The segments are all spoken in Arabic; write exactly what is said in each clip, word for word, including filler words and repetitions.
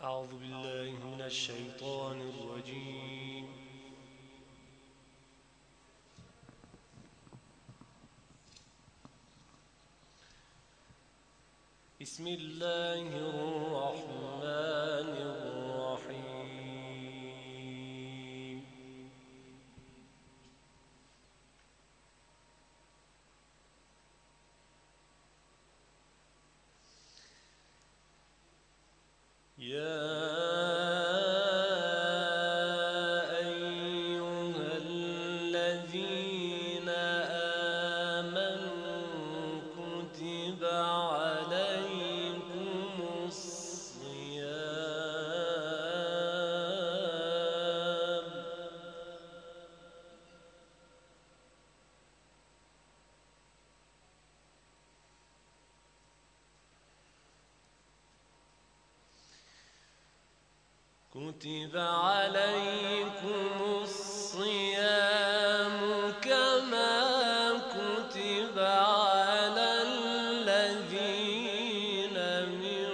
أعوذ بالله من الشيطان الرجيم. بسم الله الرحمن الرحيم. يا كتب عليكم الصيام كما كتب على الذين من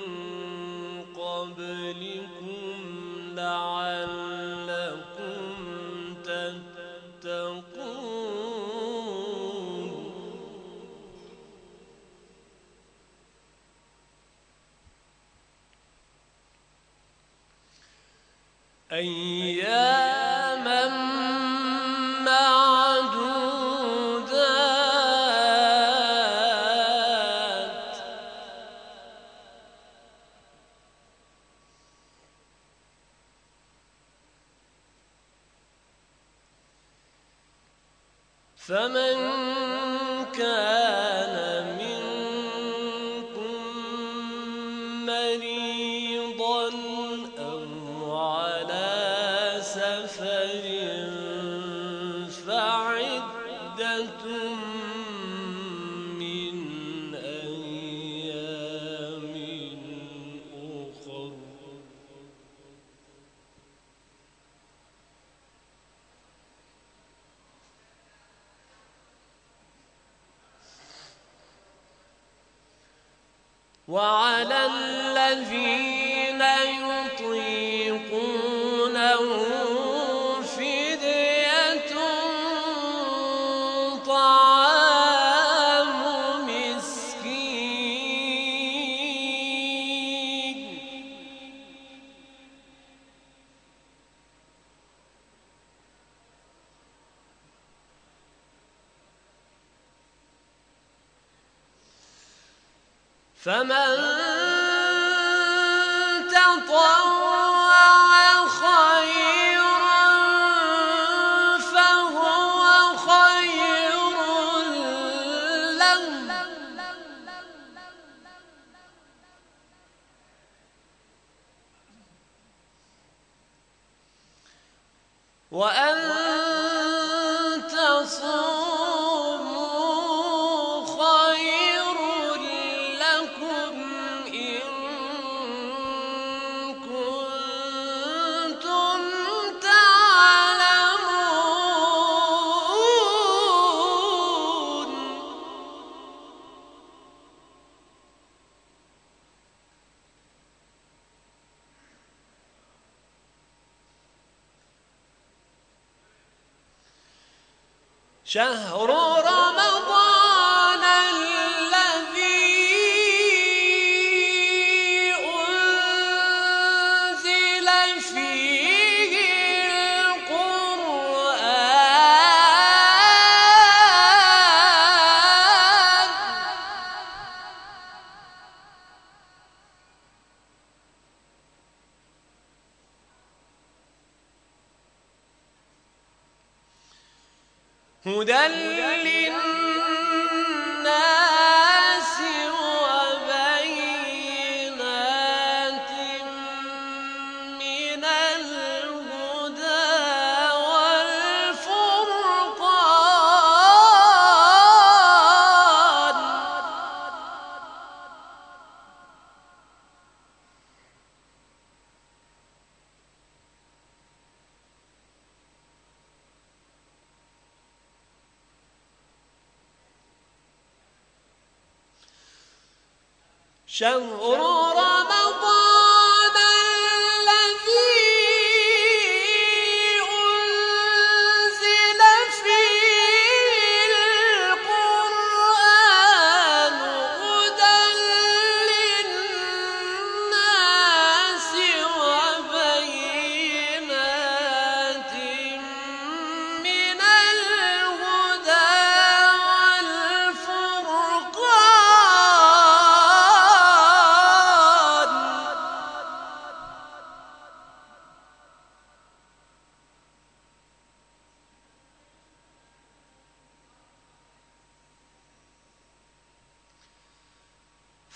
قبلكم لعلكم تتقون. أياما معدودات، فمن كان منكم مريضا أو على سفر فعدة من أيام أخر. وعلى الذين يطيقونه فدية طعام مسكين. فمن تطوع خيرا فهو خير له، وأن تصوموا خير لكم إن كنتم تعلمون. شهر رمضان الذي أنزل فيه القرآن هدى للناس وبينات من الهدى والفرقان. شهر رمضان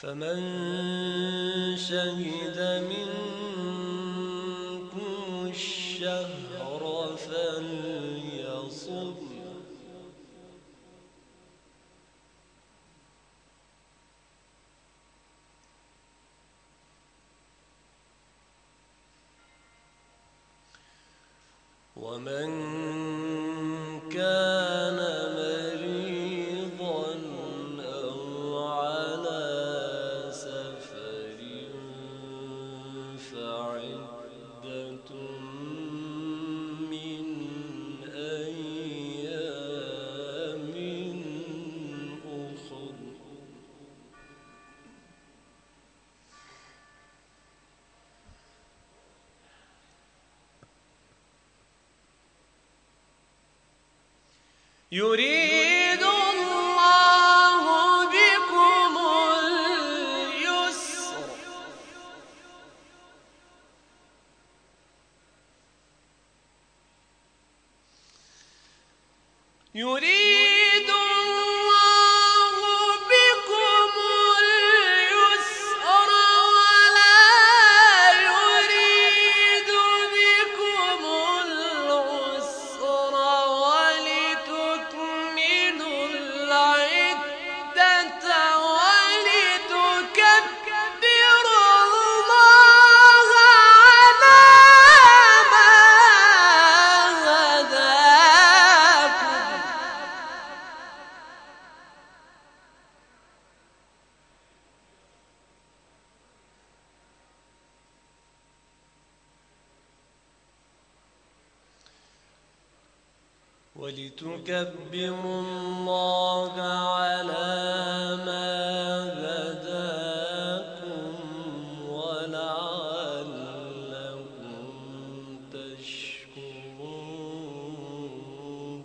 فمن شهد منكم الشهر فليصم ومن كان مريضا أو على سفر فعدة من أيام أخر يريد الله بكم اليسر يريد الله بكم اليسر ولا يريد بكم العسر ولتكملوا العدة ولتكبروا الله على ما هداكم ولتكبروا الله على ما هداكم ولعلكم تشكرون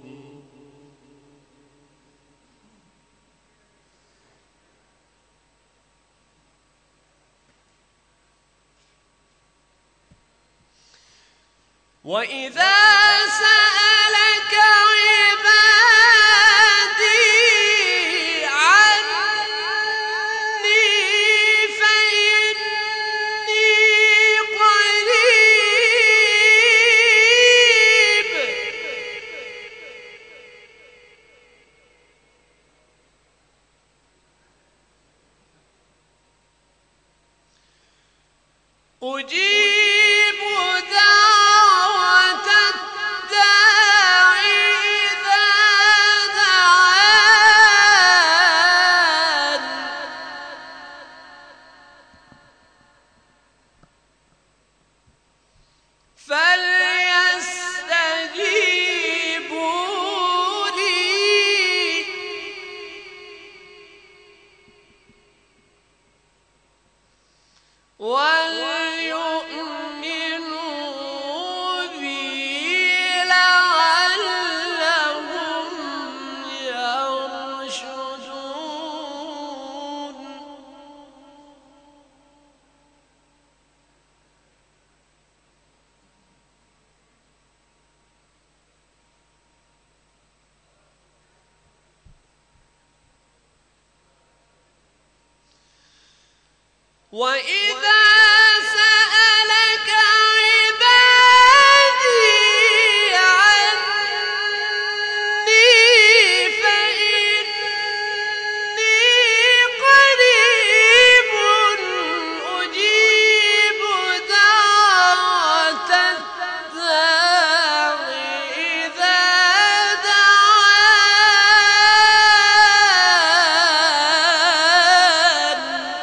وإذا سألك عبادي عني فإني قريب أجيب دعوة الداع إذا دعان فليستجيبوا لي وليؤمنوا بي لعلهم يرشدون وإذا سألك عبادي عني فإني قريب أجيب دعوة الداع إذا دعان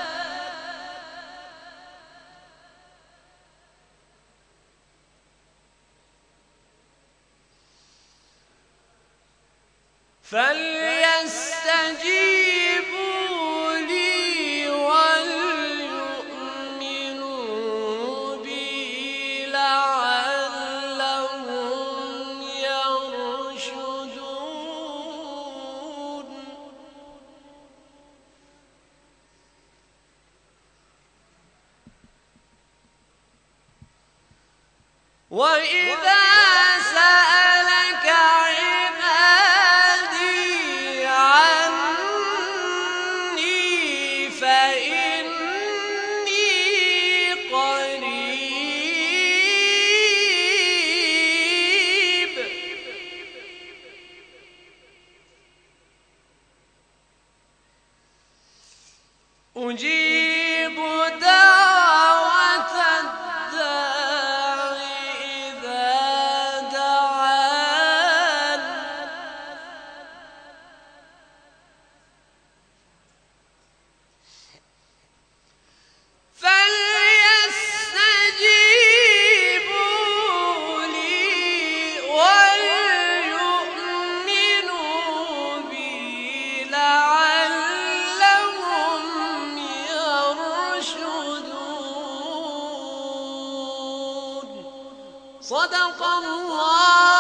فليستجيبوا لي وليؤمنوا بي لعلهم يرشدون وإذا سألك عبادي عني فإني صدق الله